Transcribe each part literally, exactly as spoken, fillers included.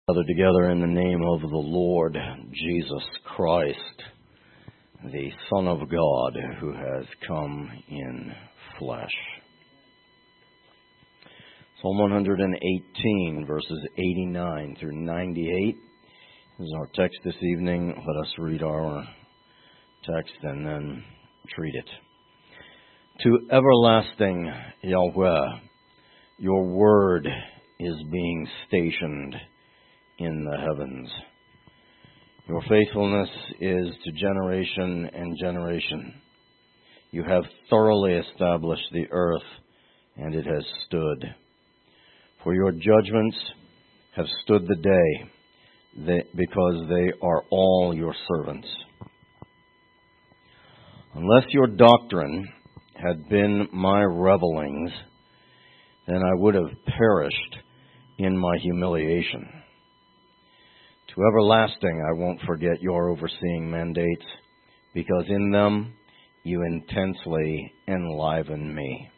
Gather together in the name of the Lord Jesus Christ, the Son of God, who has come in flesh. Psalm one eighteen, verses eighty-nine through ninety-eight is our text this evening. Let us read our text and then treat it. To everlasting Yahweh, your word is being stationed in the heavens. Your faithfulness is to generation and generation. You have thoroughly established the earth, and it has stood. For your judgments have stood the day, they, because they are all your servants. Unless your doctrine had been my revelings, then I would have perished in my humiliation. To everlasting I won't forget your overseeing mandates, because in them you intensely enliven me.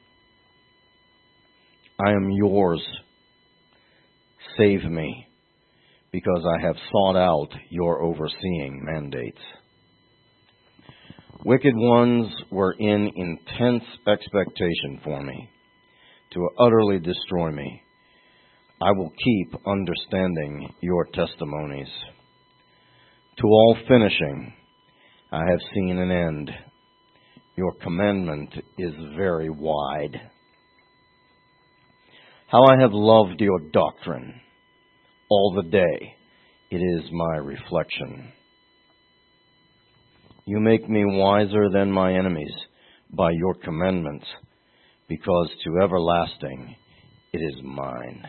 I am yours. Save me, because I have sought out your overseeing mandates. Wicked ones were in intense expectation for me, to utterly destroy me. I will keep understanding your testimonies. To all finishing, I have seen an end. Your commandment is very wide. How I have loved your doctrine. All the day it is my reflection. You make me wiser than my enemies by your commandments, because to everlasting it is mine.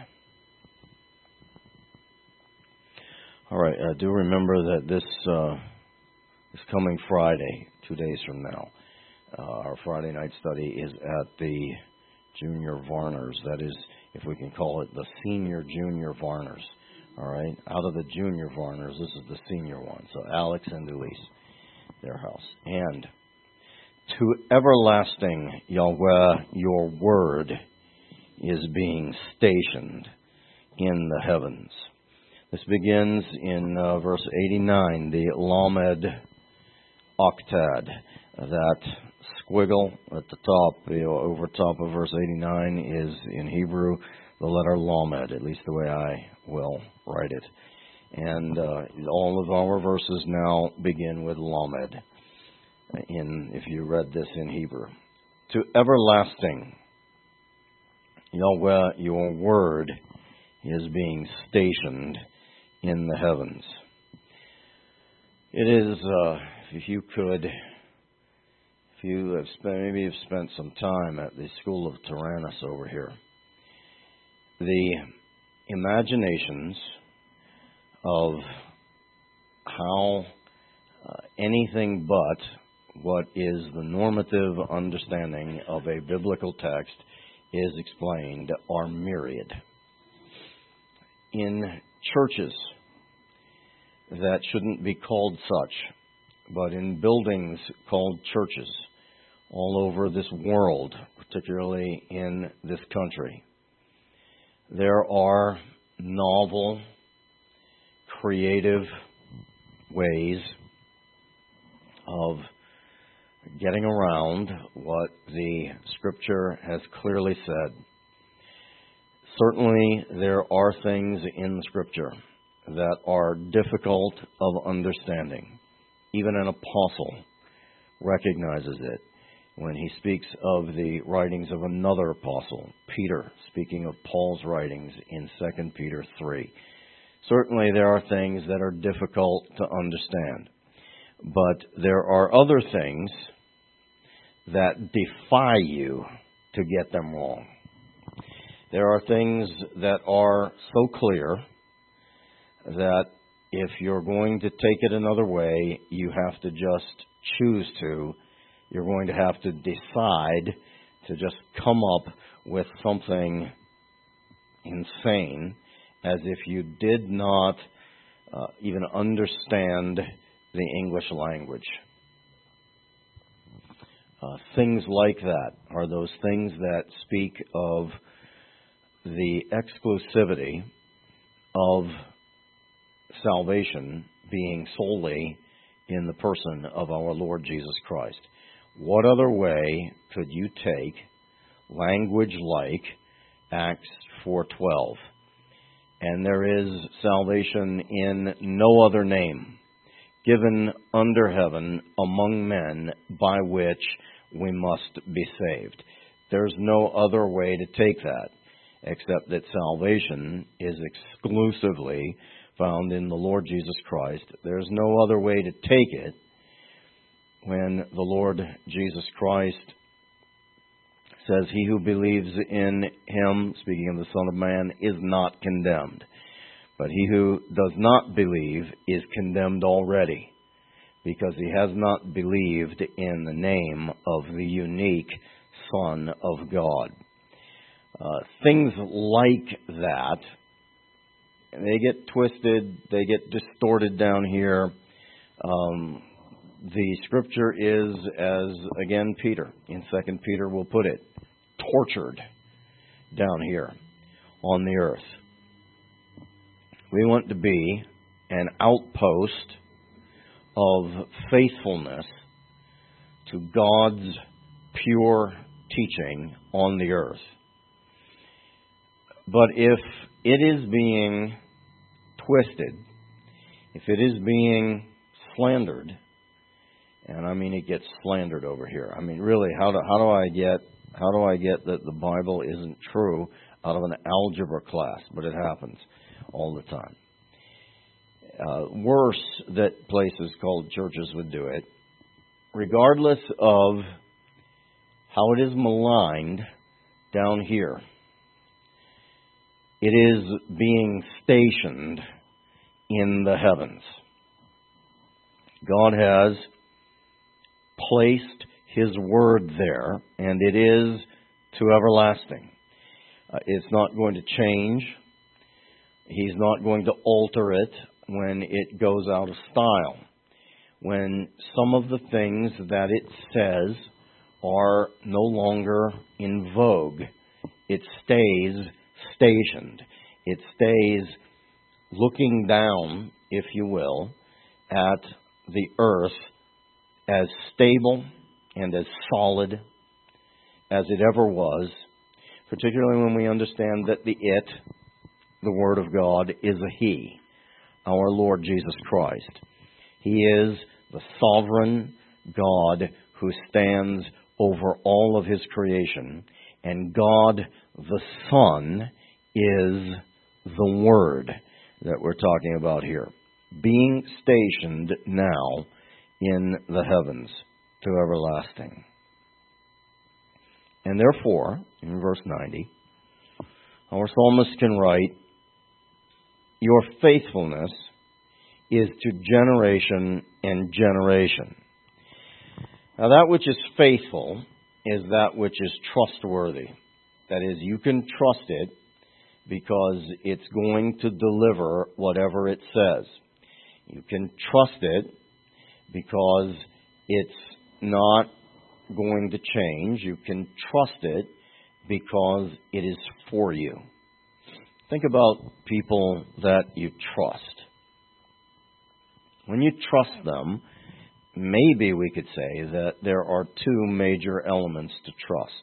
All right, uh, do remember that this uh, this coming Friday, two days from now, uh, our Friday night study is at the Junior Varners. That is, if we can call it the Senior Junior Varners. All right, out of the Junior Varners, this is the senior one. So Alex and Elise, their house. And to everlasting Yahweh, your word is being stationed in the heavens. This begins in uh, verse eighty-nine, the Lamed Octad. That squiggle at the top, you know, over top of verse eighty-nine, is in Hebrew the letter Lamed, at least the way I will write it. And uh, all of our verses now begin with Lamed, in, if you read this in Hebrew. To everlasting Yahweh, your word is being stationed in the heavens. It is, uh, if you could, if you have spent, maybe you've spent some time at the School of Tyrannus over here, the imaginations of how uh, anything but what is the normative understanding of a biblical text is explained are myriad. In churches that shouldn't be called such, but in buildings called churches all over this world, particularly in this country, there are novel, creative ways of getting around what the Scripture has clearly said. Certainly, there are things in the Scripture that are difficult of understanding. Even an apostle recognizes it when he speaks of the writings of another apostle, Peter, speaking of Paul's writings in Second Peter three. Certainly, there are things that are difficult to understand. But there are other things that defy you to get them wrong. There are things that are so clear that if you're going to take it another way, you have to just choose to. You're going to have to decide to just come up with something insane, as if you did not uh, even understand the English language. Uh, things like that are those things that speak of the exclusivity of salvation being solely in the person of our Lord Jesus Christ. What other way could you take language like Acts four twelve? And there is salvation in no other name given under heaven among men by which we must be saved. There's no other way to take that except that salvation is exclusively found in the Lord Jesus Christ. There's no other way to take it when the Lord Jesus Christ says, "He who believes in him," speaking of the Son of Man, "is not condemned. But he who does not believe is condemned already, because he has not believed in the name of the unique Son of God." Uh, things like that, they get twisted, they get distorted down here. Um, the Scripture is, as again Peter, in Second Peter will put it, tortured down here on the earth. We want to be an outpost of faithfulness to God's pure teaching on the earth. But if it is being twisted, if it is being slandered, and I mean it gets slandered over here. I mean, really, how do how do I get how do I get that the Bible isn't true out of an algebra class? But it happens all the time. Uh, worse that places called churches would do it, regardless of how it is maligned down here. It is being stationed in the heavens. God has placed His Word there, and it is to everlasting. Uh, it's not going to change. He's not going to alter it when it goes out of style. When some of the things that it says are no longer in vogue, it stays stationed. It stays looking down, if you will, at the earth as stable and as solid as it ever was, particularly when we understand that the it, the Word of God, is a He, our Lord Jesus Christ. He is the sovereign God who stands over all of His creation, and God the Son is the Word that we're talking about here, being stationed now in the heavens to everlasting. And therefore, in verse ninety, our psalmist can write, "Your faithfulness is to generation and generation." Now, that which is faithful is that which is trustworthy. That is, you can trust it because it's going to deliver whatever it says. You can trust it because it's not going to change. You can trust it because it is for you. Think about people that you trust. When you trust them, maybe we could say that there are two major elements to trust.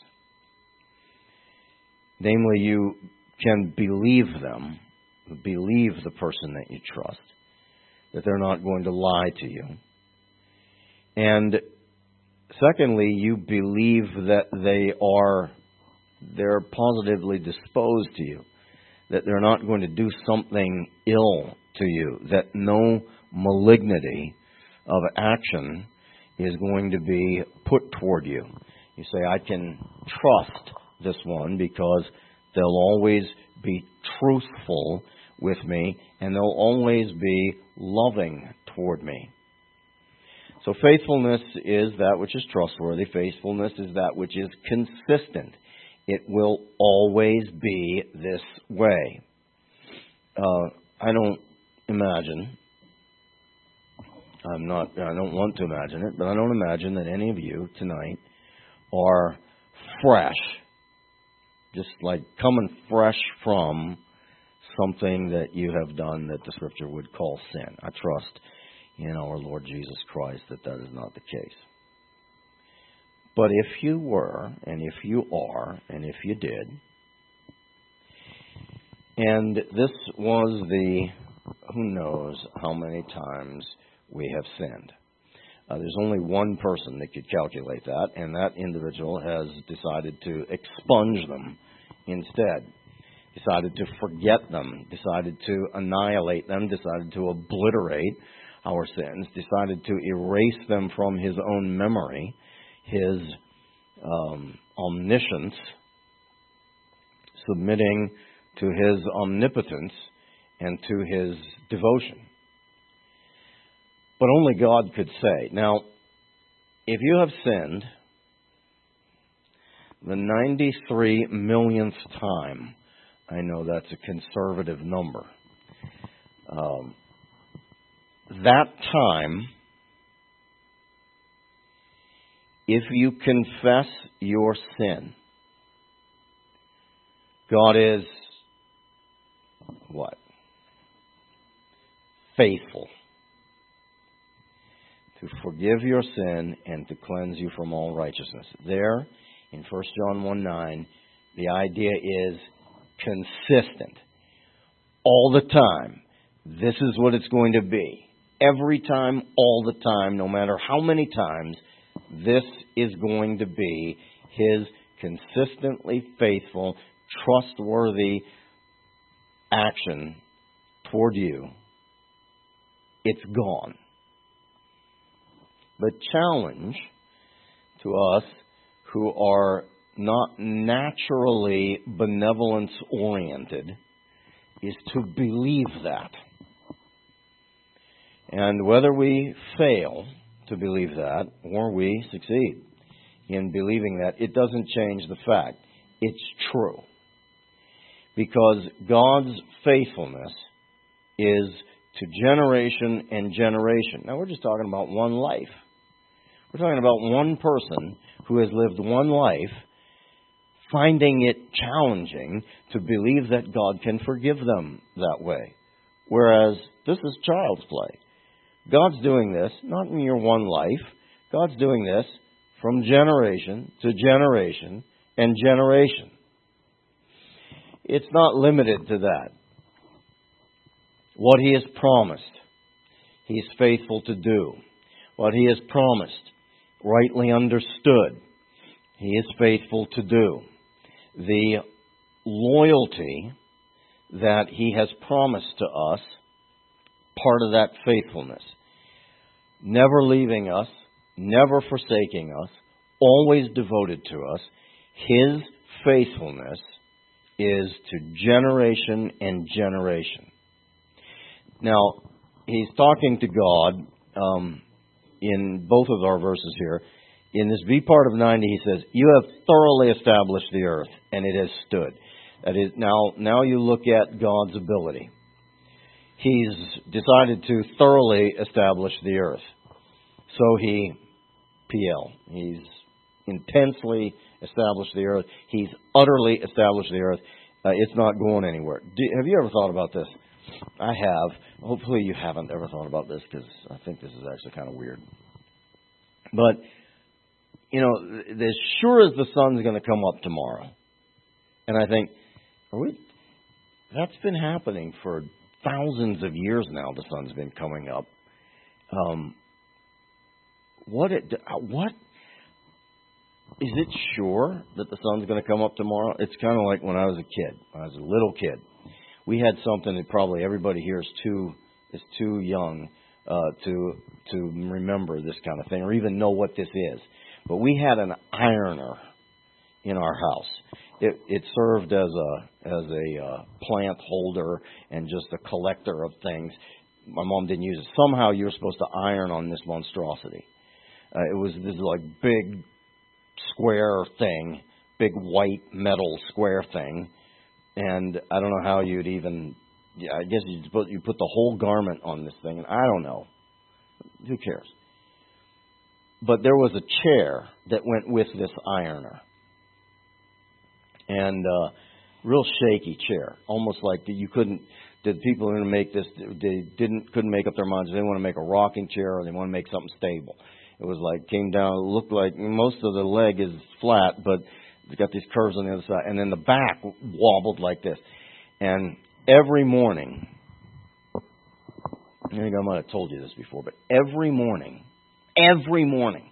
Namely, you can believe them, believe the person that you trust, that they're not going to lie to you. And secondly, you believe that they are, they're positively disposed to you, that they're not going to do something ill to you, that no malignity of action is going to be put toward you. You say, I can trust this one because they'll always be truthful with me and they'll always be loving toward me. So faithfulness is that which is trustworthy. Faithfulness is that which is consistent. It will always be this way. Uh, I don't imagine, I'm not, I don't want to imagine it, but I don't imagine that any of you tonight are fresh, just like coming fresh from something that you have done that the Scripture would call sin. I trust in our Lord Jesus Christ that that is not the case. But if you were, and if you are, and if you did, and this was the who knows how many times we have sinned. Uh, there's only one person that could calculate that, and that individual has decided to expunge them instead. Decided to forget them, decided to annihilate them, decided to obliterate our sins, decided to erase them from his own memory, his um, omniscience, submitting to his omnipotence and to his devotion. But only God could say. Now, if you have sinned the ninety-three millionth time, I know that's a conservative number, um, that time, if you confess your sin, God is what? Faithful to forgive your sin and to cleanse you from all righteousness. There, in First John one nine, the idea is consistent. All the time. This is what it's going to be. Every time, all the time, no matter how many times, this is going to be His consistently faithful, trustworthy action toward you. It's gone. The challenge to us who are not naturally benevolence-oriented is to believe that. And whether we fail to believe that or we succeed in believing that, it doesn't change the fact. It's true. Because God's faithfulness is to generation and generation. Now, we're just talking about one life. We're talking about one person who has lived one life, finding it challenging to believe that God can forgive them that way. Whereas this is child's play. God's doing this, not in your one life. God's doing this from generation to generation and generation. It's not limited to that. What He has promised, He is faithful to do. What He has promised, rightly understood, He is faithful to do. The loyalty that He has promised to us, part of that faithfulness. Never leaving us, never forsaking us, always devoted to us. His faithfulness is to generation and generation. Now, he's talking to God um, in both of our verses here. In this B part of ninety, he says, "You have thoroughly established the earth, and it has stood." That is, now, now you look at God's ability. He's decided to thoroughly establish the earth. So he, P L, he's intensely established the earth. He's utterly established the earth. Uh, it's not going anywhere. Do, have you ever thought about this? I have. Hopefully you haven't ever thought about this, because I think this is actually kind of weird. But, you know, as sure as the sun's going to come up tomorrow, and I think, are we? That's been happening for thousands of years now. The sun's been coming up. Um, what? It, what? Is it sure that the sun's going to come up tomorrow? It's kind of like when I was a kid. When I was a little kid, we had something that probably everybody here is too is too young uh, to to remember this kind of thing or even know what this is. But we had an ironer in our house. It, it served as a as a uh, plant holder and just a collector of things. My mom didn't use it. Somehow you were supposed to iron on this monstrosity. Uh, it was this like big square thing, big white metal square thing, and I don't know how you'd even. Yeah, I guess you put you put the whole garment on this thing, and I don't know. Who cares? But there was a chair that went with this ironer. And uh, real shaky chair, almost like you couldn't. Did people who make this? They didn't couldn't make up their minds. They want to make a rocking chair or they want to make something stable. It was like came down. It looked like most of the leg is flat, but it's got these curves on the other side, and then the back wobbled like this. And every morning, I think I might have told you this before, but every morning, every morning,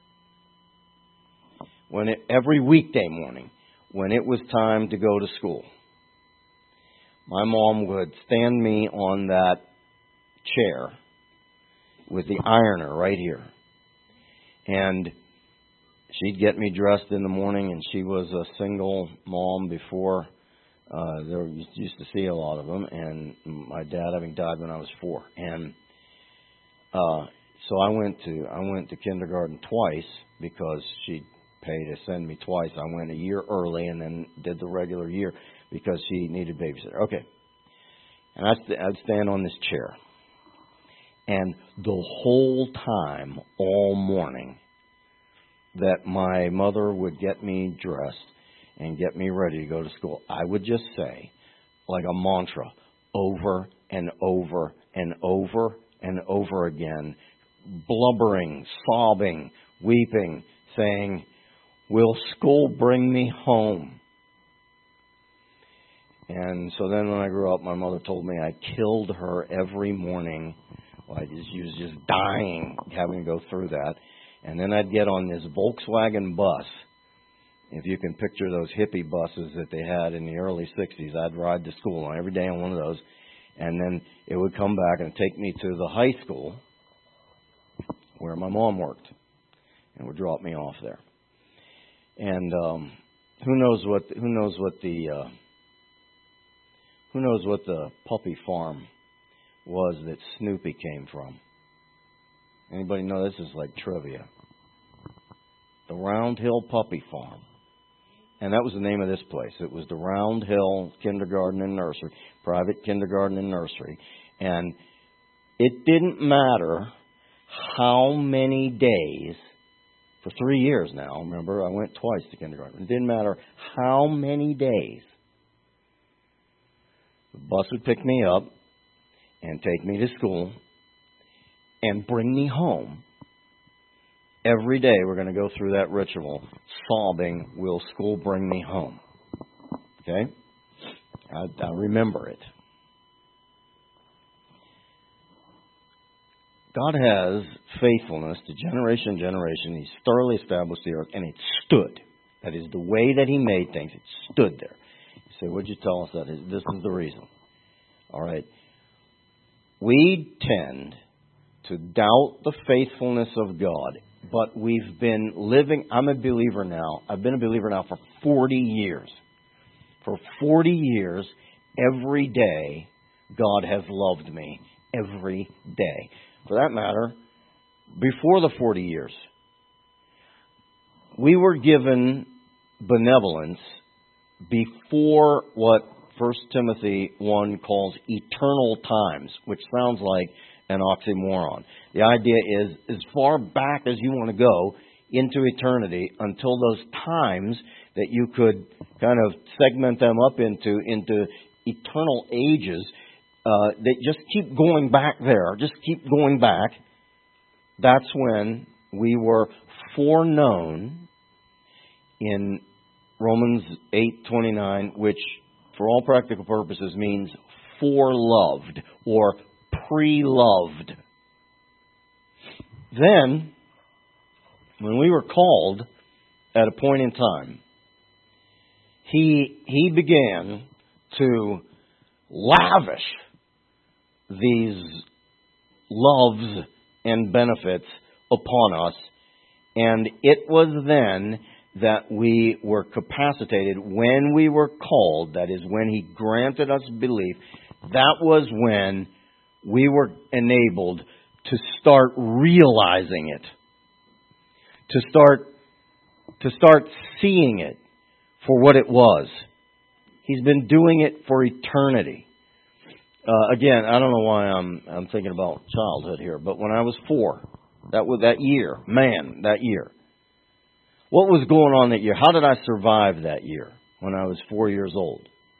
when it, every weekday morning, when it was time to go to school, my mom would stand me on that chair with the ironer right here. And she'd get me dressed in the morning, and she was a single mom before. Uh, there was, used to see a lot of them, and my dad having died when I was four. And uh, so I went to I went to kindergarten twice because she'd pay to send me twice. I went a year early and then did the regular year because she needed babysitter. Okay. And I'd, st- I'd stand on this chair. And the whole time, all morning, that my mother would get me dressed and get me ready to go to school, I would just say, like a mantra, over and over and over and over again, blubbering, sobbing, weeping, saying, "Will school bring me home?" And so then when I grew up, my mother told me I killed her every morning. Well, I just, she was just dying having to go through that. And then I'd get on this Volkswagen bus. If you can picture those hippie buses that they had in the early sixties, I'd ride to school every day on one of those. And then it would come back and take me to the high school where my mom worked and would drop me off there. And um, who knows what who knows what the uh, who knows what the puppy farm was that Snoopy came from? Anybody know? This is like trivia. The Round Hill Puppy Farm. And that was the name of this place. It was the Round Hill Kindergarten and Nursery, private kindergarten and nursery. And it didn't matter how many days, for three years now, remember, I went twice to kindergarten. It didn't matter how many days. The bus would pick me up and take me to school and bring me home. Every day we're going to go through that ritual, sobbing, "Will school bring me home?" Okay? I, I remember it. God has faithfulness to generation and generation. He's thoroughly established the earth, and it stood. That is the way that He made things. It stood there. You say, "What'd you tell us that is?" This is the reason. All right. We tend to doubt the faithfulness of God, but we've been living, I'm a believer now, I've been a believer now for forty years. For forty years, every day, God has loved me. Every day. For that matter, before the forty years, we were given benevolence before what First Timothy one calls eternal times, which sounds like an oxymoron. The idea is as far back as you want to go into eternity until those times that you could kind of segment them up into, into eternal ages uh, that just keep going back there, just keep going back. That's when we were foreknown in Romans eight twenty-nine, which for all practical purposes means foreloved or pre-loved. Then, when we were called at a point in time, He He began to lavish these loves and benefits upon us, and it was then that we were capacitated, when we were called, that is, when He granted us belief, that was when we were enabled to start realizing it, to start to start seeing it for what it was. He's been doing it for eternity. Uh, again, I don't know why I'm I'm thinking about childhood here, but when I was four, that was that year, man, that year. What was going on that year? How did I survive that year when I was four years old?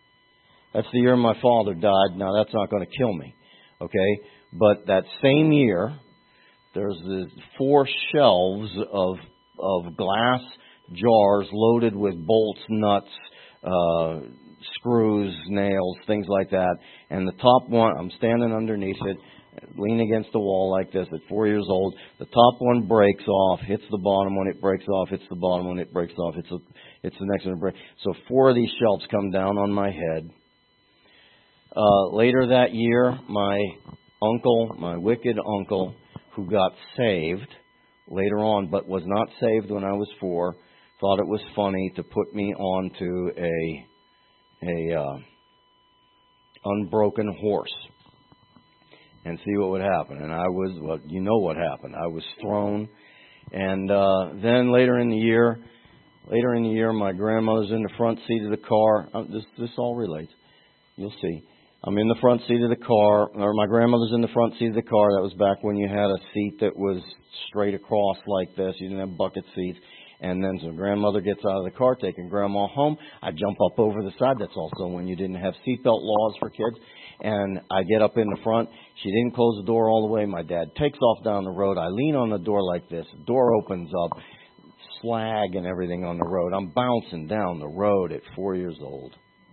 That's the year my father died. Now, that's not going to kill me, okay? But that same year, there's the four shelves of of glass jars loaded with bolts, nuts, uh, screws, nails, things like that. And the top one, I'm standing underneath it, lean against the wall like this at four years old. The top one breaks off, hits the bottom one, it breaks off, hits the bottom one, it breaks off, hits, a, hits the next one, it breaks. So four of these shelves come down on my head. Uh, later that year, my uncle, my wicked uncle, who got saved later on, but was not saved when I was four, thought it was funny to put me onto a a uh, unbroken horse and see what would happen. And I was, well, you know what happened. I was thrown. And uh, then later in the year, later in the year, my grandmother's in the front seat of the car. Uh, this this all relates. You'll see. I'm in the front seat of the car, or my grandmother's in the front seat of the car. That was back when you had a seat that was straight across like this. You didn't have bucket seats. And then so grandmother gets out of the car, taking grandma home. I jump up over the side. That's also when you didn't have seatbelt laws for kids. And I get up in the front. She didn't close the door all the way. My dad takes off down the road. I lean on the door like this. The door opens up. Slag and everything on the road. I'm bouncing down the road at four years old.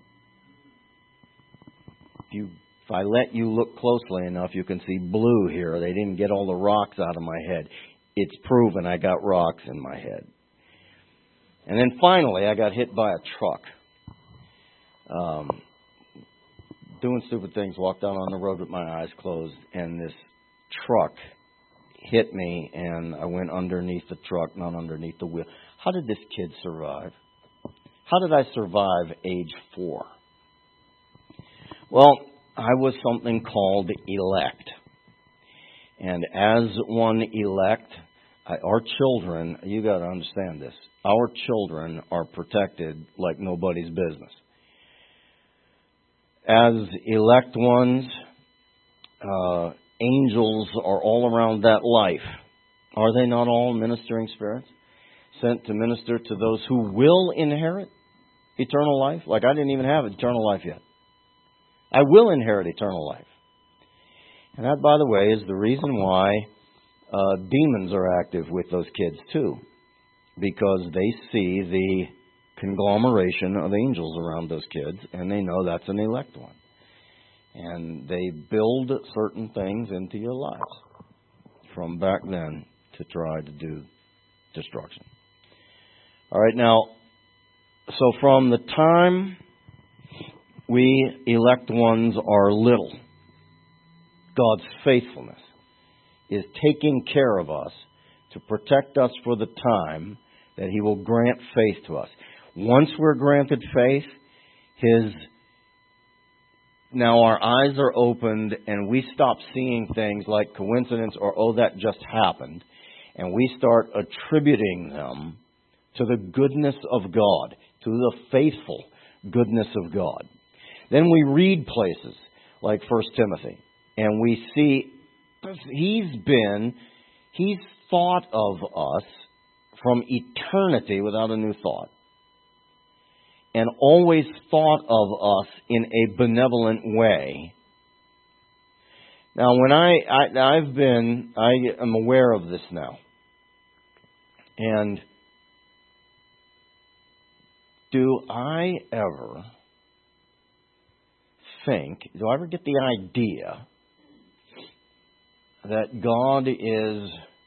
If you, if I let you look closely enough, you can see blue here. They didn't get all the rocks out of my head. It's proven I got rocks in my head. And then finally, I got hit by a truck. Um, doing stupid things, walked down on the road with my eyes closed, and this truck hit me, and I went underneath the truck, not underneath the wheel. How did this kid survive? How did I survive age four? Well, I was something called elect. And as one elect, I, our children, you got to understand this, our children are protected like nobody's business. As elect ones, uh, angels are all around that life. Are they not all ministering spirits sent to minister to those who will inherit eternal life? Like I didn't even have eternal life yet. I will inherit eternal life. And that, by the way, is the reason why uh, demons are active with those kids too. Because they see the conglomeration of angels around those kids, and they know that's an elect one. And they build certain things into your lives from back then to try to do destruction. All right, now, so from the time we elect ones are little, God's faithfulness is taking care of us to protect us for the time that He will grant faith to us. Once we're granted faith, His now our eyes are opened and we stop seeing things like coincidence or, oh, that just happened. And we start attributing them to the goodness of God, to the faithful goodness of God. Then we read places like First Timothy, and we see He's been, He's thought of us from eternity without a new thought. And always thought of us in a benevolent way. Now, when I, I, I've been, I am aware of this now. And do I ever think, do I ever get the idea that God is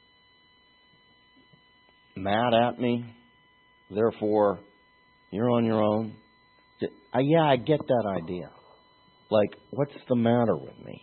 mad at me, therefore you're on your own? Yeah, I get that idea. Like, what's the matter with me?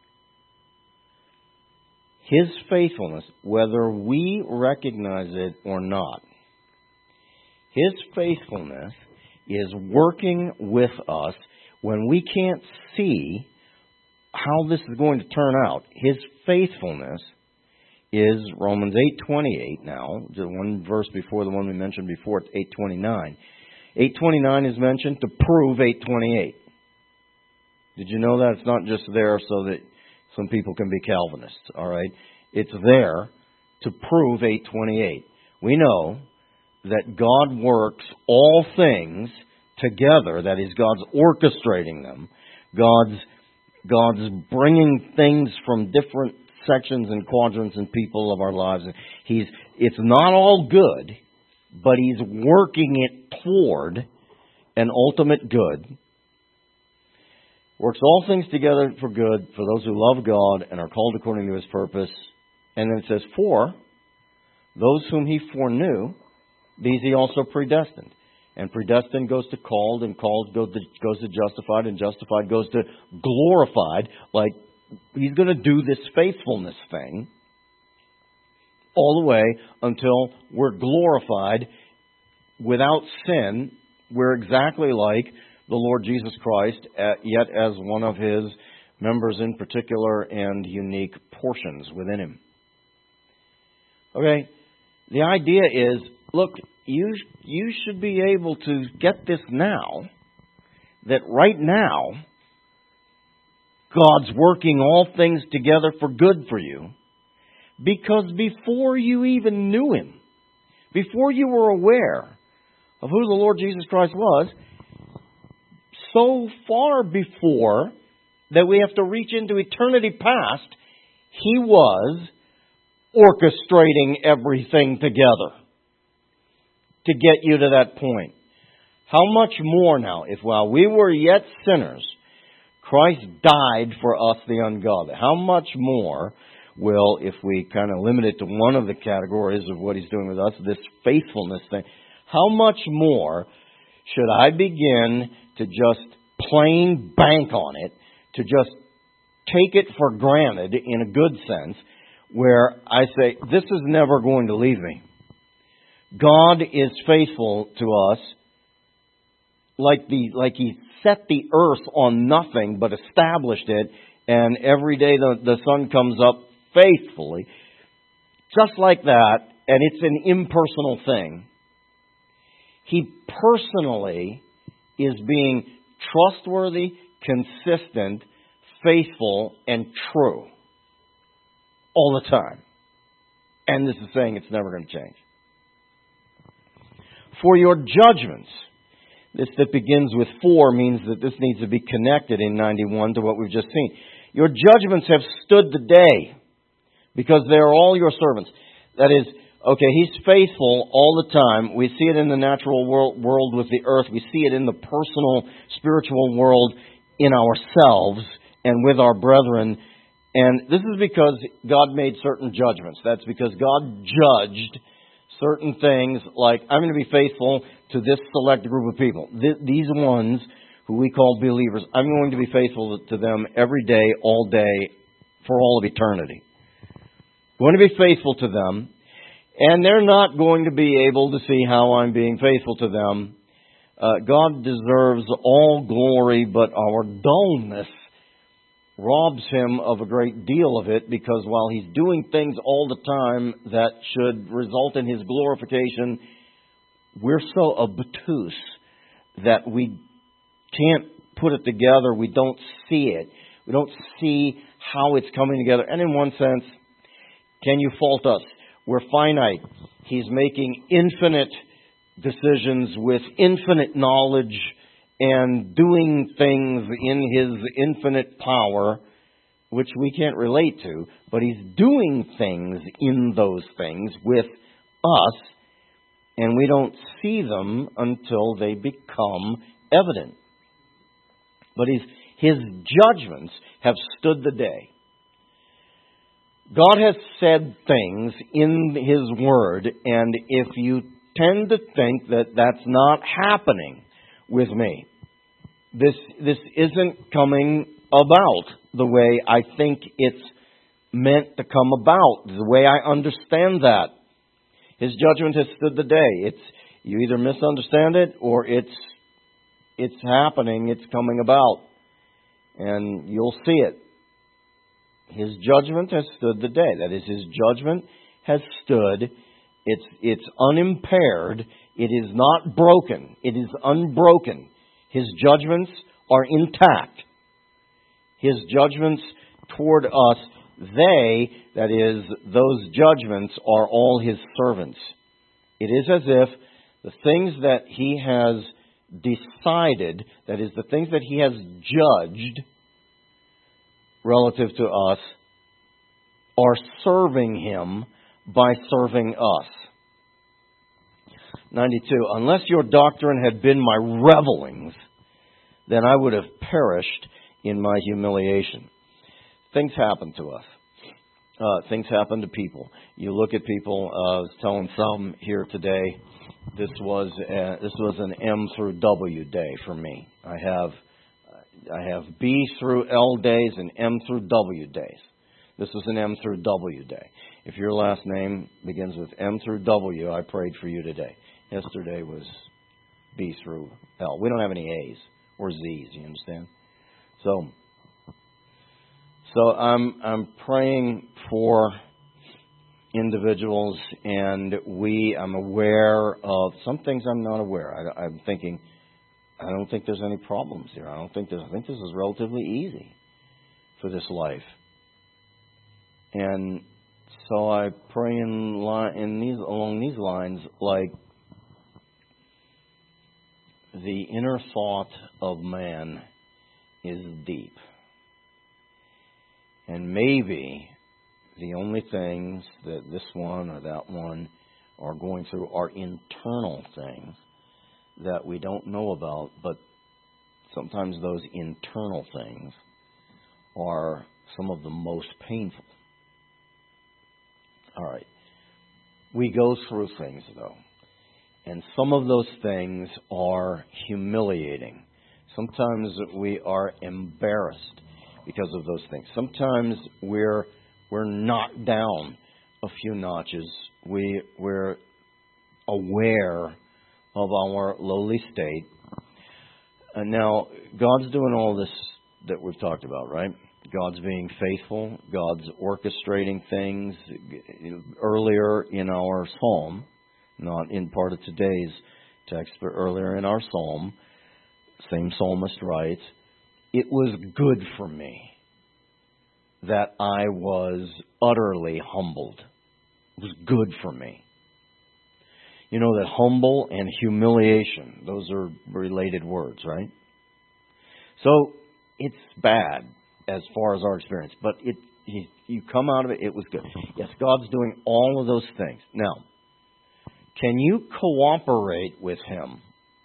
His faithfulness, whether we recognize it or not, His faithfulness is working with us when we can't see how this is going to turn out. His faithfulness is Romans eight twenty-eight now, the one verse before the one we mentioned before, it's eight twenty-nine. eight twenty-nine is mentioned to prove eight twenty-eight. Did you know that? It's not just there so that some people can be Calvinists, all right? It's there to prove eight twenty-eight. We know that God works all things together. That is, God's orchestrating them. God's God's bringing things from different sections and quadrants and people of our lives. He's it's not all good, but He's working it toward an ultimate good. Works all things together for good for those who love God and are called according to His purpose. And then it says, for those whom He foreknew, these He also predestined. And predestined goes to called, and called goes to, goes to justified, and justified goes to glorified. Like, He's going to do this faithfulness thing all the way until we're glorified without sin. We're exactly like the Lord Jesus Christ, yet as one of His members in particular and unique portions within Him. Okay, the idea is, look, you you should be able to get this now, that right now, God's working all things together for good for you, because before you even knew Him, before you were aware of who the Lord Jesus Christ was, so far before that we have to reach into eternity past, He was orchestrating everything together to get you to that point. How much more now, if while we were yet sinners, Christ died for us, the ungodly? How much more will, if we kind of limit it to one of the categories of what He's doing with us, this faithfulness thing, how much more should I begin to just plain bank on it, to just take it for granted in a good sense, where I say, this is never going to leave me. God is faithful to us, like the like He set the earth on nothing but established it, and every day the, the sun comes up faithfully. Just like that, and it's an impersonal thing. He personally is being trustworthy, consistent, faithful, and true all the time. And this is saying it's never going to change. For your judgments, this that begins with for means that this needs to be connected in ninety-one to what we've just seen. Your judgments have stood the day, because they are all your servants. That is, okay, He's faithful all the time. We see it in the natural world, world with the earth. We see it in the personal, spiritual world in ourselves and with our brethren. And this is because God made certain judgments. That's because God judged certain things, like, I'm going to be faithful to this select group of people. Th- these ones who we call believers, I'm going to be faithful to them every day, all day, for all of eternity. I'm going to be faithful to them. And they're not going to be able to see how I'm being faithful to them. Uh, God deserves all glory, but our dullness robs Him of a great deal of it, because while He's doing things all the time that should result in His glorification, we're so obtuse that we can't put it together. We don't see it. We don't see how it's coming together. And in one sense, can you fault us? We're finite. He's making infinite decisions with infinite knowledge and doing things in His infinite power, which we can't relate to, but He's doing things in those things with us, and we don't see them until they become evident. But His, His judgments have stood the day. God has said things in His Word, and if you tend to think that that's not happening with me, this this isn't coming about the way I think it's meant to come about, the way I understand that. His judgment has stood the day. It's you either misunderstand it or it's it's happening, it's coming about, and you'll see it. His judgment has stood the day. That is, His judgment has stood. It's it's unimpaired. It is not broken. It is unbroken. His judgments are intact. His judgments toward us, they, that is, those judgments are all His servants. It is as if the things that He has decided, that is, the things that He has judged relative to us, are serving Him by serving us. ninety-two. Unless your doctrine had been my revelings, then I would have perished in my humiliation. Things happen to us. Uh, things happen to people. You look at people. Uh, I was telling some here today. This was a, this was an M through W day for me. I have I have B through L days and M through W days. This was an M through W day. If your last name begins with M through W, I prayed for you today. Yesterday was B through L. We don't have any A's or Z's. You understand? So. So I'm I'm praying for individuals, and we I'm aware of some things I'm not aware. I, I'm thinking I don't think there's any problems here. I don't think there's I think this is relatively easy for this life. And so I pray in line in these along these lines, like the inner thought of man is deep. And maybe the only things that this one or that one are going through are internal things that we don't know about, but sometimes those internal things are some of the most painful. All right. We go through things, though, and some of those things are humiliating. Sometimes we are embarrassed because of those things. Sometimes we're we're knocked down a few notches. We we're aware of our lowly state. And now God's doing all this that we've talked about, right? God's being faithful. God's orchestrating things. Earlier in our psalm, not in part of today's text, but earlier in our psalm, same psalmist writes, "It was good for me that I was utterly humbled." It was good for me. You know that humble and humiliation, those are related words, right? So it's bad as far as our experience, but it you, you come out of it, it was good. Yes, God's doing all of those things. Now, can you cooperate with Him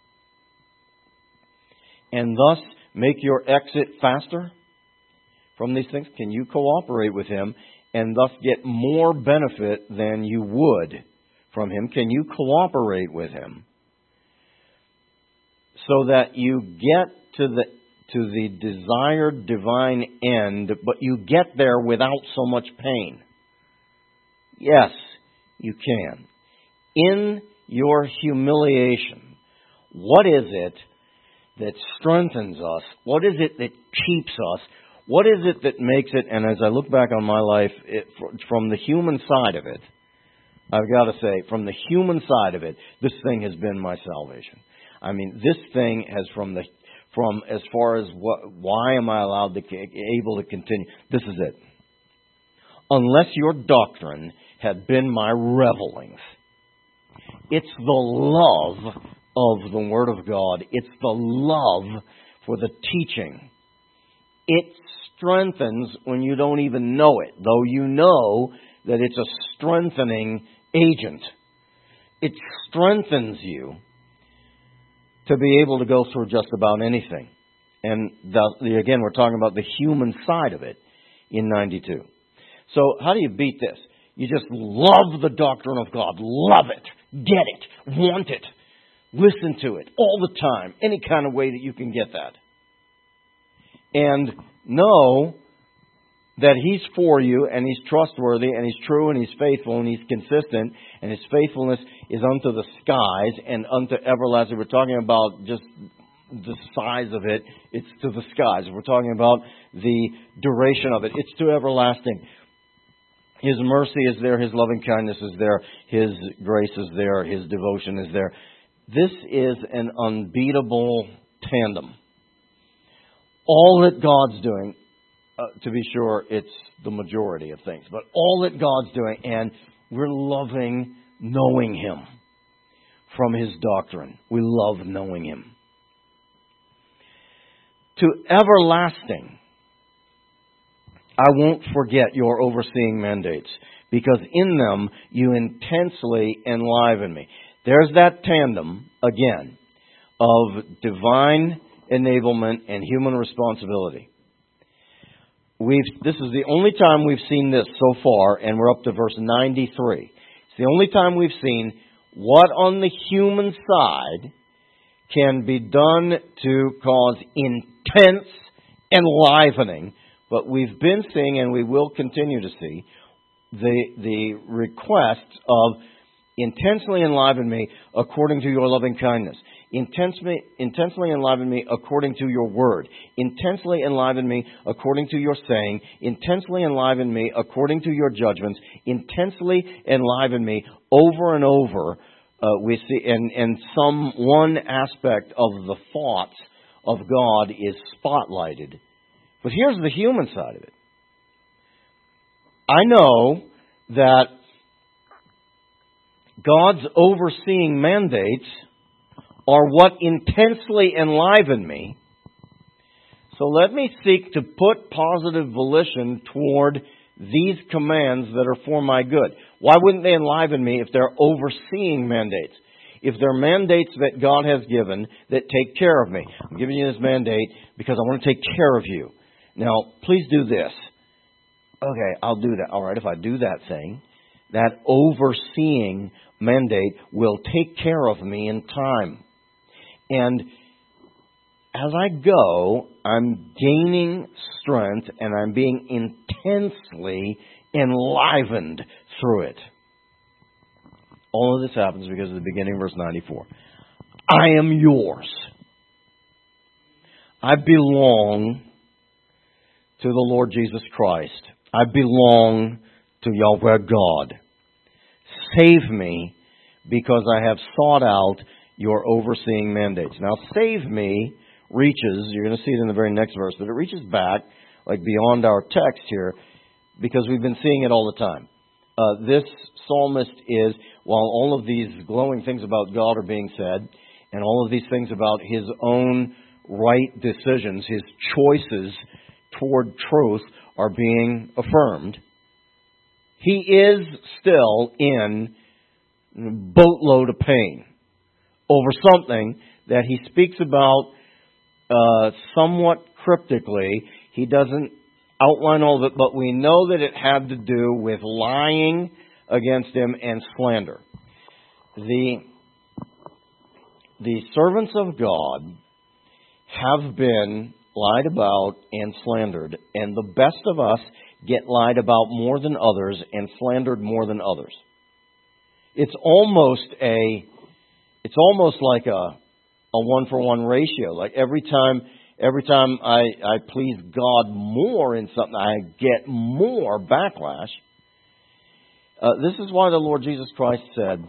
and thus make your exit faster from these things? Can you cooperate with Him and thus get more benefit than you would from Him? Can you cooperate with Him so that you get to the to the desired divine end, but you get there without so much pain? Yes, you can. In your humiliation, what is it that strengthens us? What is it that keeps us? What is it that makes it? And as I look back on my life, it, from the human side of it, I've got to say, from the human side of it, this thing has been my salvation. I mean, this thing has from the from as far as what, why am I allowed to able to continue? This is it. Unless your doctrine had been my revelings, it's the love of the Word of God. It's the love for the teaching. It strengthens when you don't even know it, though you know that it's a strengthening agent. It strengthens you to be able to go through just about anything. And the, again, we're talking about the human side of it in ninety-two. So how do you beat this? You just love the doctrine of God. Love it. Get it. Want it. Listen to it all the time. Any kind of way that you can get that. And know that He's for you, and He's trustworthy, and He's true, and He's faithful, and He's consistent, and His faithfulness is unto the skies and unto everlasting. We're talking about just the size of it. It's to the skies. We're talking about the duration of it. It's to everlasting. His mercy is there. His loving kindness is there. His grace is there. His devotion is there. This is an unbeatable tandem. All that God's doing, uh, to be sure, it's the majority of things, but all that God's doing, and we're loving knowing Him from His doctrine. We love knowing Him. to everlasting, I won't forget your overseeing mandates, because in them you intensely enliven me. There's that tandem, again, of divine enablement and human responsibility. We've, this is the only time we've seen this so far, and we're up to verse ninety-three. It's the only time we've seen what on the human side can be done to cause intense enlivening. But we've been seeing, and we will continue to see, the, the request of intensely enliven me according to your loving kindness. Intensely, intensely enliven me according to your word. Intensely enliven me according to your saying. Intensely enliven me according to your judgments. Intensely enliven me over and over. Uh, we see, and, and some one aspect of the thoughts of God is spotlighted. But here's the human side of it. I know that God's overseeing mandates are what intensely enliven me. So let me seek to put positive volition toward these commands that are for my good. Why wouldn't they enliven me if they're overseeing mandates? If they're mandates that God has given that take care of me. I'm giving you this mandate because I want to take care of you. Now, please do this. Okay, I'll do that. All right, if I do that thing, that overseeing mandate will take care of me in time. And as I go, I'm gaining strength and I'm being intensely enlivened through it. All of this happens because of the beginning of verse ninety-four. I am yours. I belong to the Lord Jesus Christ. I belong to Yahweh God. Save me because I have sought out your overseeing mandates. Now, save me reaches, you're going to see it in the very next verse, but it reaches back, like beyond our text here, because we've been seeing it all the time. Uh, this psalmist is, while all of these glowing things about God are being said, and all of these things about his own right decisions, his choices toward truth are being affirmed, he is still in a boatload of pain over something that he speaks about uh, somewhat cryptically. He doesn't outline all of it, but we know that it had to do with lying against him and slander. The, the servants of God have been lied about and slandered, and the best of us get lied about more than others and slandered more than others. It's almost a, it's almost like a, a one-for-one ratio. Like every time, every time I, I please God more in something, I get more backlash. Uh, this is why the Lord Jesus Christ said,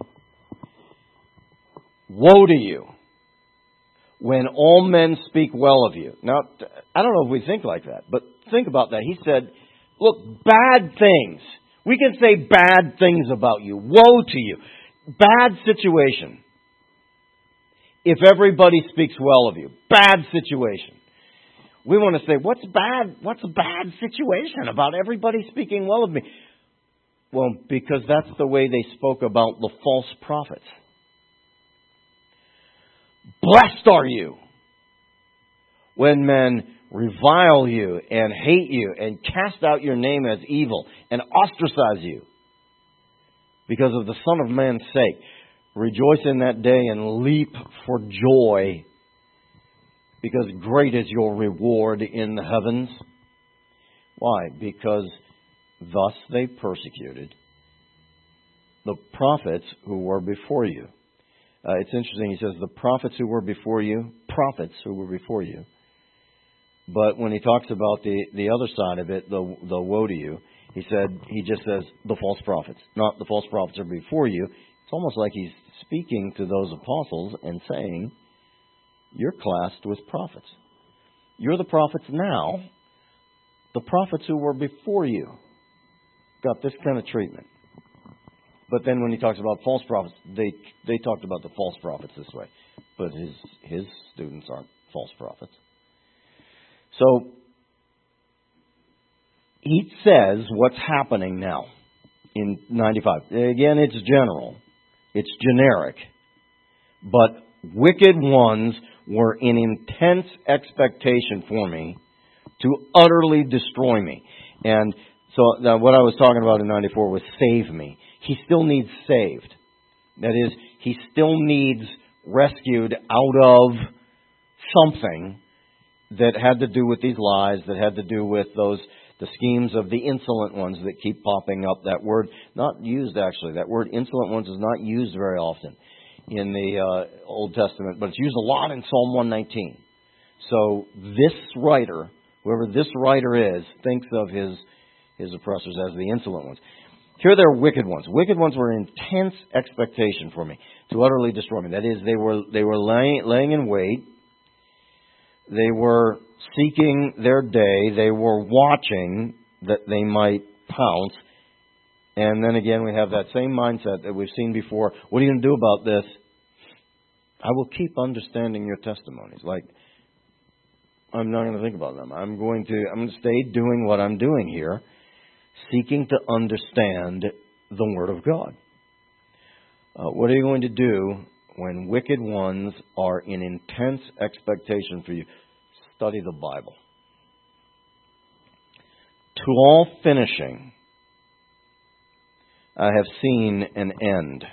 "Woe to you when all men speak well of you." Now, I don't know if we think like that, but think about that. He said, look, bad things. We can say bad things about you. Woe to you. Bad situation. If everybody speaks well of you. Bad situation. We want to say, what's bad? What's a bad situation about everybody speaking well of me? Well, because that's the way they spoke about the false prophets. Blessed are you when men revile you and hate you and cast out your name as evil and ostracize you because of the Son of Man's sake. Rejoice in that day and leap for joy, because great is your reward in the heavens. Why? Because thus they persecuted the prophets who were before you. Uh, it's interesting, he says, the prophets who were before you, prophets who were before you. But when he talks about the, the other side of it, the, the woe to you, he said, he just says the false prophets. Not the false prophets are before you. It's almost like he's speaking to those apostles and saying, you're classed with prophets. You're the prophets now. The prophets who were before you got this kind of treatment. But then when he talks about false prophets, they they talked about the false prophets this way. But his his students aren't false prophets. So, he says what's happening now in ninety-five. Again, it's general. It's generic. But wicked ones were in intense expectation for me to utterly destroy me. And so now what I was talking about in ninety-four was save me. He still needs saved. That is, he still needs rescued out of something that had to do with these lies, that had to do with those the schemes of the insolent ones that keep popping up. That word, not used actually, that word insolent ones is not used very often in the uh, Old Testament, but it's used a lot in Psalm one nineteen. So this writer, whoever this writer is, thinks of his his oppressors as the insolent ones. Here they're wicked ones. Wicked ones were in intense expectation for me, to utterly destroy me. That is, they were they were laying, laying in wait. They were seeking their day. They were watching that they might pounce. And then again, we have that same mindset that we've seen before. What are you going to do about this? I will keep understanding your testimonies. Like, I'm not going to think about them. I'm going to, I'm going to stay doing what I'm doing here, seeking to understand the Word of God. Uh, what are you going to do when wicked ones are in intense expectation for you? Study the Bible. To all finishing, I have seen an end.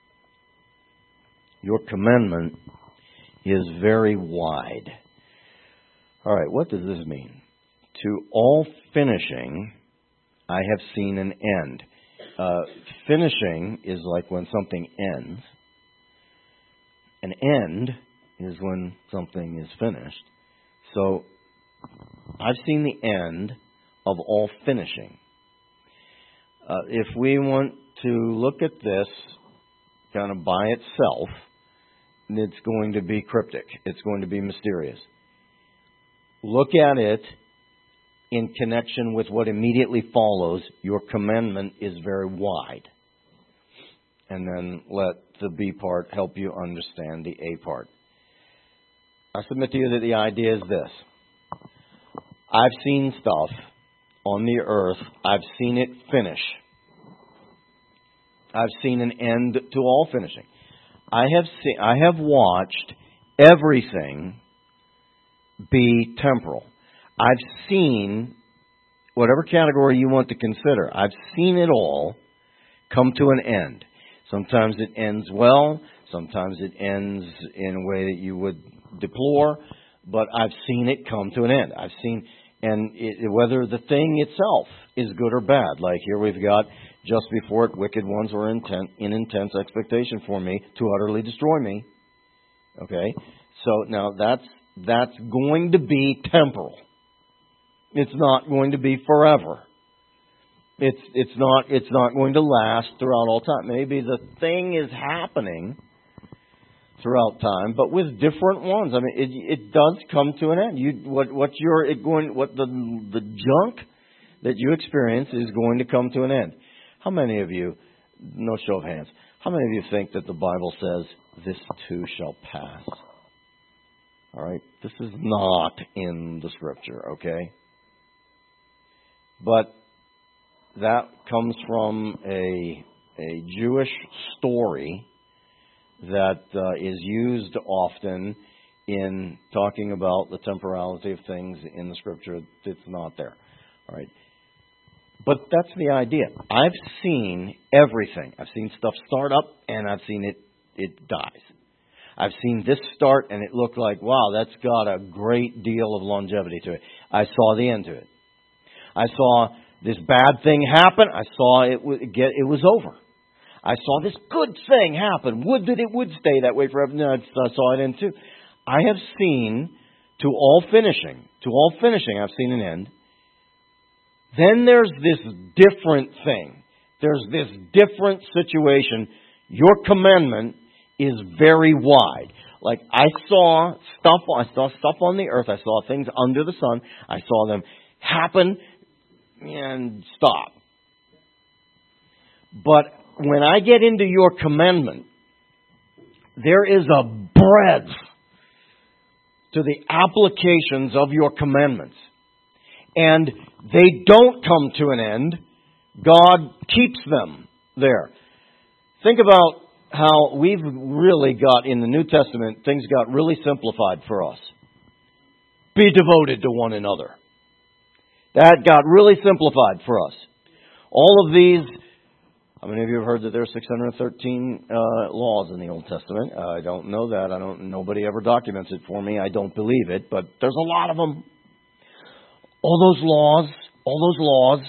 Your commandment is very wide. All right, what does this mean? To all finishing, I have seen an end. Uh, finishing is like when something ends. An end is when something is finished. So, I've seen the end of all finishing. Uh, if we want to look at this kind of by itself, it's going to be cryptic. It's going to be mysterious. Look at it in connection with what immediately follows. Your commandment is very wide. And then let the B part help you understand the A part. I submit to you that the idea is this. I've seen stuff on the earth. I've seen it finish. I've seen an end to all finishing. I have seen, I have watched everything be temporal. I've seen, whatever category you want to consider, I've seen it all come to an end. Sometimes it ends well. Sometimes it ends in a way that you would deplore. But I've seen it come to an end. I've seen, and it, whether the thing itself is good or bad. Like here we've got, just before it, wicked ones were intent, in intense expectation for me to utterly destroy me. Okay? So now that's that's going to be temporal. It's not going to be forever. It's it's not it's not going to last throughout all time. Maybe the thing is happening throughout time, but with different ones. I mean, it it does come to an end. You what what you're it going what the the junk that you experience is going to come to an end. How many of you, no show of hands, how many of you think that the Bible says this too shall pass? All right, this is not in the Scripture, okay? But that comes from a a Jewish story that uh, is used often in talking about the temporality of things in the Scripture. It's not there. All right. But that's the idea. I've seen everything. I've seen stuff start up and I've seen it it dies. I've seen this start and it looked like, wow, that's got a great deal of longevity to it. I saw the end to it. I saw this bad thing happen. I saw it would get it was over. I saw this good thing happen. Would that it would stay that way forever. No, I saw it end too. I have seen to all finishing. To all finishing, I've seen an end. Then there's this different thing. There's this different situation. Your commandment is very wide. Like I saw stuff, I saw stuff on the earth. I saw things under the sun. I saw them happen and stop. But when I get into your commandment, there is a breadth to the applications of your commandments. And they don't come to an end. God keeps them there. Think about how we've really got, in the New Testament, things got really simplified for us. Be devoted to one another. That got really simplified for us. All of these, how many of you have heard that there are six hundred thirteen uh, laws in the Old Testament? Uh, I don't know that. I don't. Nobody ever documents it for me. I don't believe it, but there's a lot of them. All those laws, all those laws,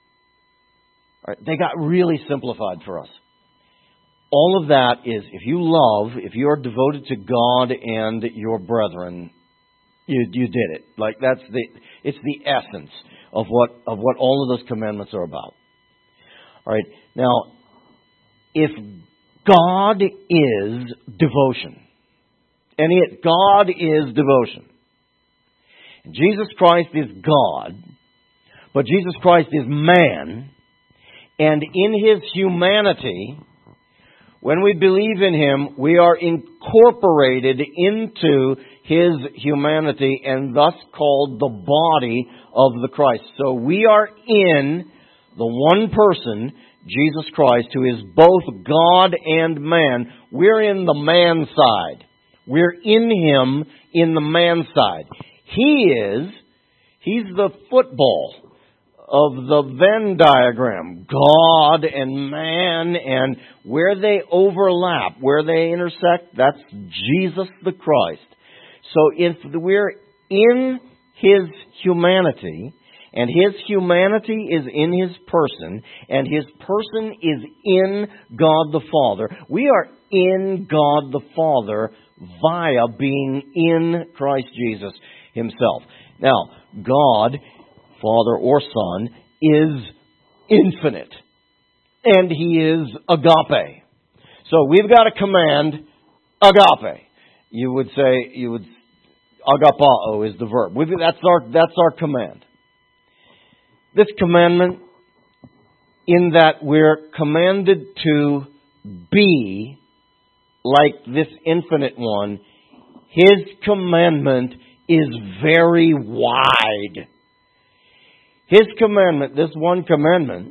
all right, they got really simplified for us. All of that is, if you love, if you are devoted to God and your brethren, you you did it. Like that's the, it's the essence of what of what all of those commandments are about. All right. Now, if God is devotion, and yet God is devotion, and Jesus Christ is God, but Jesus Christ is man, and in His humanity, when we believe in Him, we are incorporated into His humanity and thus called the body of the Christ. So we are in the one person, Jesus Christ, who is both God and man. We're in the man side. We're in Him in the man side. He is, He's the football of the Venn diagram. God and man, and where they overlap, where they intersect, that's Jesus the Christ. So if we're in His humanity, and His humanity is in His person, and His person is in God the Father, we are in God the Father via being in Christ Jesus Himself. Now, God, Father or Son, is infinite, and He is agape. So we've got a command, agape. You would say, you would, agapao is the verb. We've, that's our that's our command. This commandment, in that we're commanded to be like this infinite one, His commandment is very wide. His commandment, this one commandment,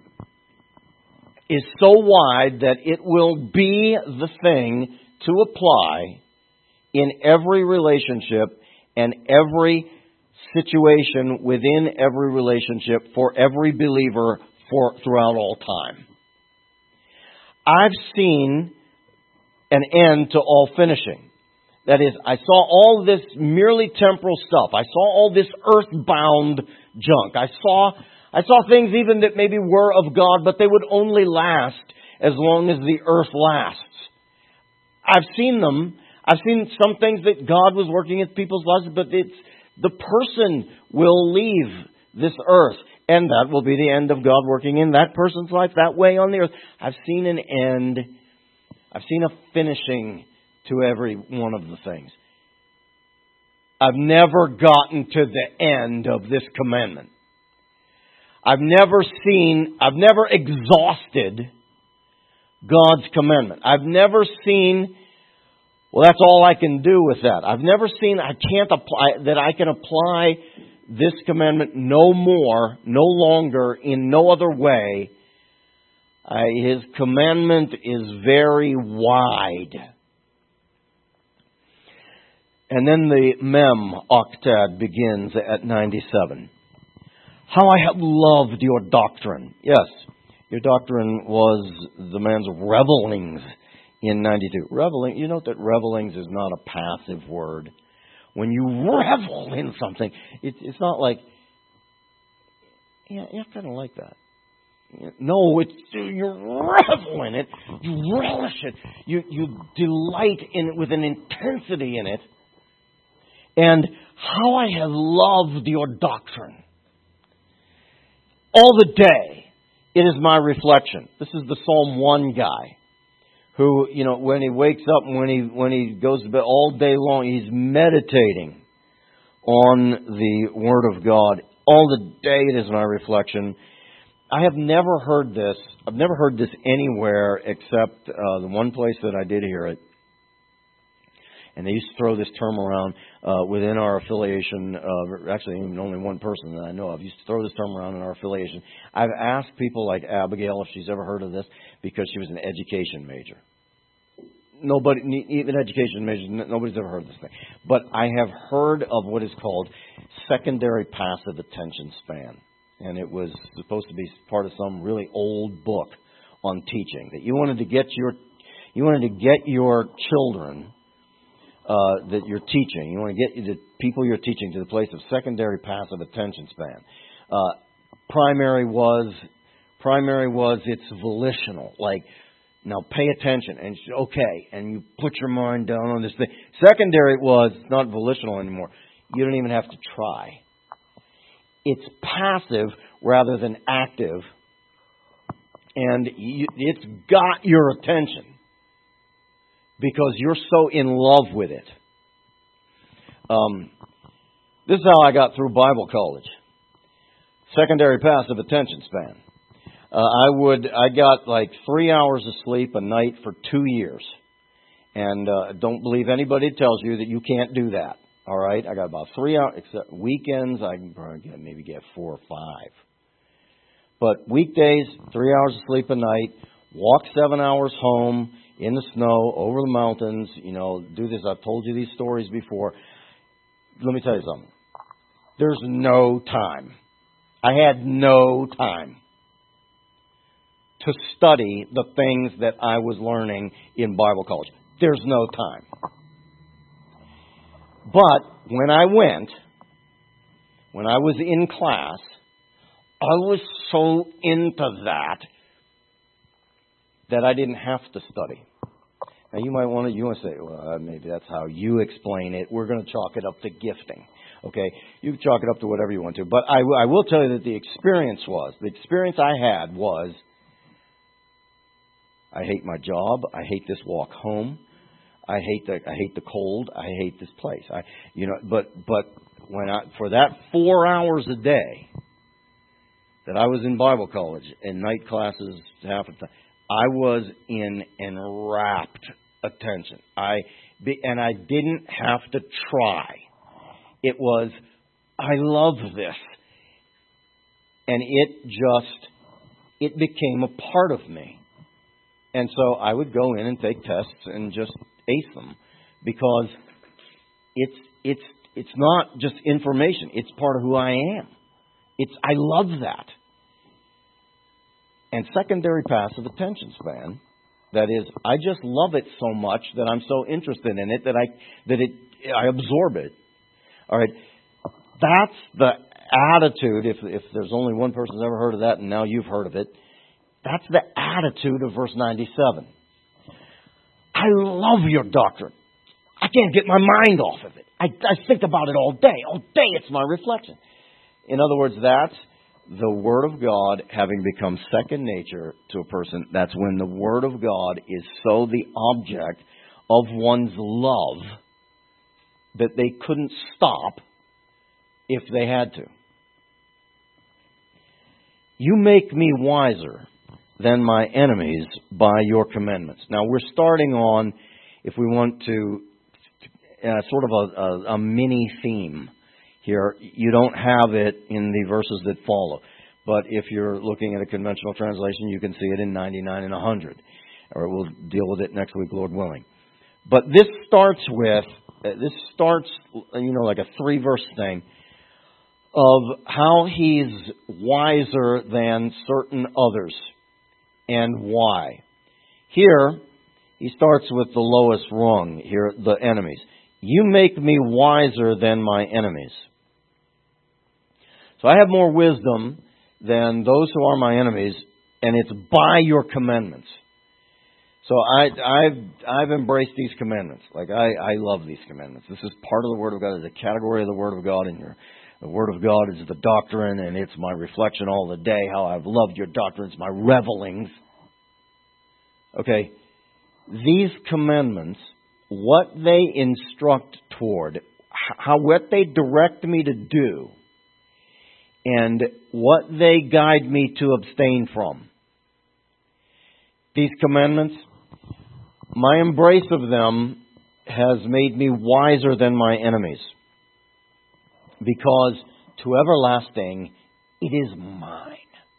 is so wide that it will be the thing to apply in every relationship and every situation within every relationship for every believer for throughout all time. I've seen an end to all finishing. That is, I saw all this merely temporal stuff. I saw all this earthbound junk. I saw I saw things even that maybe were of God, but they would only last as long as the earth lasts. I've seen them. I've seen some things that God was working in people's lives, but it's the person will leave this earth, and that will be the end of God working in that person's life that way on the earth. I've seen an end. I've seen a finishing to every one of the things. I've never gotten to the end of this commandment. I've never seen, I've never exhausted God's commandment. I've never seen, well, that's all I can do with that. I've never seen, I can't apply, that I can apply this commandment no more, no longer, in no other way. Uh, his commandment is very wide. And then the Mem octad begins at ninety-seven. How I have loved your doctrine. Yes, your doctrine was the man's revelings in ninety-two. Reveling, you note that revelings is not a passive word. When you revel in something, it, it's not like, yeah, yeah, I kind of like that. No, it's you revel in it, you relish it, you you delight in it with an intensity in it. And how I have loved your doctrine. All the day, it is my reflection. This is the Psalm one guy who, you know, when he wakes up and when he when he goes to bed all day long, he's meditating on the Word of God. All the day, it is my reflection. I have never heard this. I've never heard this anywhere except uh, the one place that I did hear it. And they used to throw this term around uh, within our affiliation. Uh, actually, even only one person that I know of used to throw this term around in our affiliation. I've asked people like Abigail if she's ever heard of this because she was an education major. Nobody, even education majors, nobody's ever heard of this thing. But I have heard of what is called secondary passive attention span. And it was supposed to be part of some really old book on teaching. That you wanted to get your, you wanted to get your children uh, that you're teaching. You want to get the people you're teaching to the place of secondary passive attention span. Uh, primary was, primary was it's volitional, like. Now pay attention, and okay, and you put your mind down on this thing. Secondary was not volitional anymore. You don't even have to try. It's passive rather than active, and you, it's got your attention because you're so in love with it. Um, this is how I got through Bible college. Secondary passive attention span. Uh, I would, I got like three hours of sleep a night for two years. And uh, don't believe anybody tells you that you can't do that. All right? I got about three hours, except weekends, I can probably get, maybe get four or five. But weekdays, three hours of sleep a night, walk seven hours home in the snow, over the mountains, you know, do this. I've told you these stories before. Let me tell you something. There's no time. I had no time to study the things that I was learning in Bible college. There's no time. But when I went, when I was in class, I was so into that that I didn't have to study. Now you might want to, you want to say, well, maybe that's how you explain it. We're going to chalk it up to gifting. Okay, you can chalk it up to whatever you want to. But I, I will tell you that the experience was, the experience I had was, I hate my job. I hate this walk home. I hate the I hate the cold. I hate this place. I you know, but but when I for that four hours a day that I was in Bible college and night classes half the time, I was in enrapt attention. I and I didn't have to try. It was I love this, and it just it became a part of me. And so I would go in and take tests and just ace them because it's it's it's not just information. It's part of who I am. It's I love that. And secondary passive attention span, that is, I just love it so much that I'm so interested in it that I that it I absorb it. All right, that's the attitude. If if there's only one person who's ever heard of that, and now you've heard of it. That's the attitude of verse ninety-seven. I love your doctrine. I can't get my mind off of it. I, I think about it all day. All day it's my reflection. In other words, that's the Word of God having become second nature to a person. That's when the Word of God is so the object of one's love that they couldn't stop if they had to. You make me wiser than my enemies by your commandments. Now we're starting on, if we want to, uh, sort of a, a, a mini theme here. You don't have it in the verses that follow. But if you're looking at a conventional translation, you can see it in ninety-nine and one hundred. Or we'll deal with it next week, Lord willing. But this starts with, uh, this starts, you know, like a three-verse thing of how he's wiser than certain others. And why? Here, he starts with the lowest rung, here, the enemies. You make me wiser than my enemies. So I have more wisdom than those who are my enemies, and it's by your commandments. So I, I've, I've embraced these commandments. Like, I, I love these commandments. This is part of the Word of God. It's a category of the Word of God in your The Word of God is the doctrine, and it's my reflection all the day, how I've loved your doctrine. It's my revelings. Okay, these commandments, what they instruct toward, how what they direct me to do, and what they guide me to abstain from. These commandments, my embrace of them has made me wiser than my enemies, because to everlasting it is mine.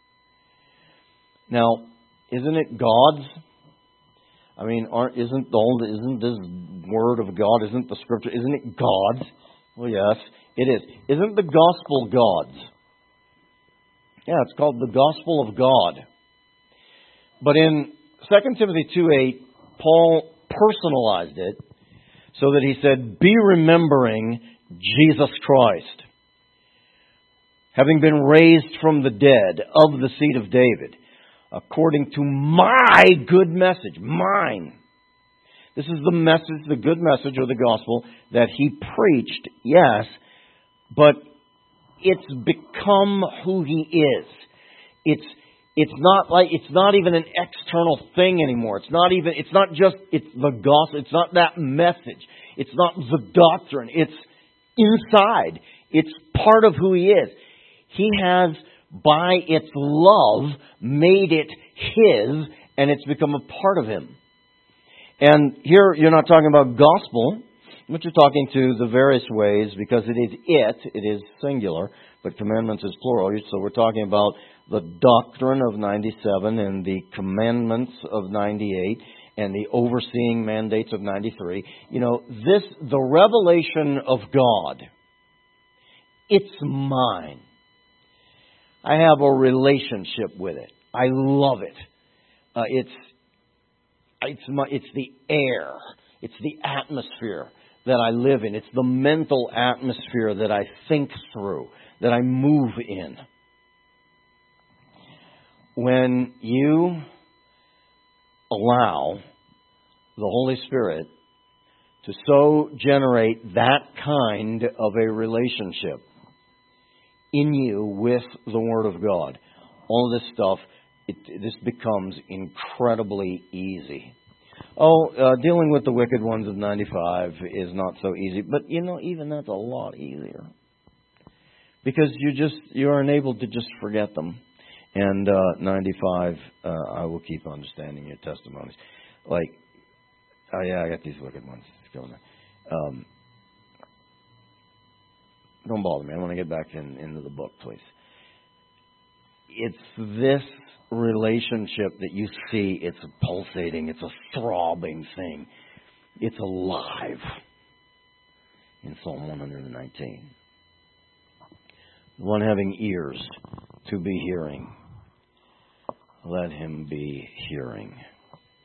Now, isn't it God's? I mean, aren't, isn't the old, isn't this word of God, isn't the Scripture, isn't it God's? Well, yes, it is. Isn't the gospel God's? Yeah, it's called the gospel of God. But in Second Timothy two eight, Paul personalized it so that he said, be remembering Jesus Christ, having been raised from the dead of the seed of David, according to my good message, mine. This is the message, the good message or the gospel that he preached, yes, but it's become who he is. It's it's not like it's not even an external thing anymore. It's not even it's not just it's the gospel. It's not that message. It's not the doctrine. It's inside. It's part of who he is. He has, by its love, made it his, and it's become a part of him. And here you're not talking about gospel, but you're talking to the various ways, because it is it, it is singular, but commandments is plural. So we're talking about the doctrine of ninety-seven and the commandments of ninety-eight and the overseeing mandates of ninety-three. You know, this, the revelation of God, it's mine. I have a relationship with it. I love it. Uh, it's it's my, it's the air. It's the atmosphere that I live in. It's the mental atmosphere that I think through, that I move in. When you allow the Holy Spirit to so generate that kind of a relationship in you with the Word of God, all this stuff, it, this becomes incredibly easy. Oh, uh, dealing with the wicked ones of ninety-five is not so easy, but you know, even that's a lot easier, because you just you're enabled to just forget them. And uh, ninety-five, uh, I will keep understanding your testimonies. Like, oh yeah, I got these wicked ones going on. Um, don't bother me. I want to get back in, into the book, please. It's this relationship that you see. It's pulsating. It's a throbbing thing. It's alive in Psalm one nineteen. The one having ears to be hearing, let him be hearing.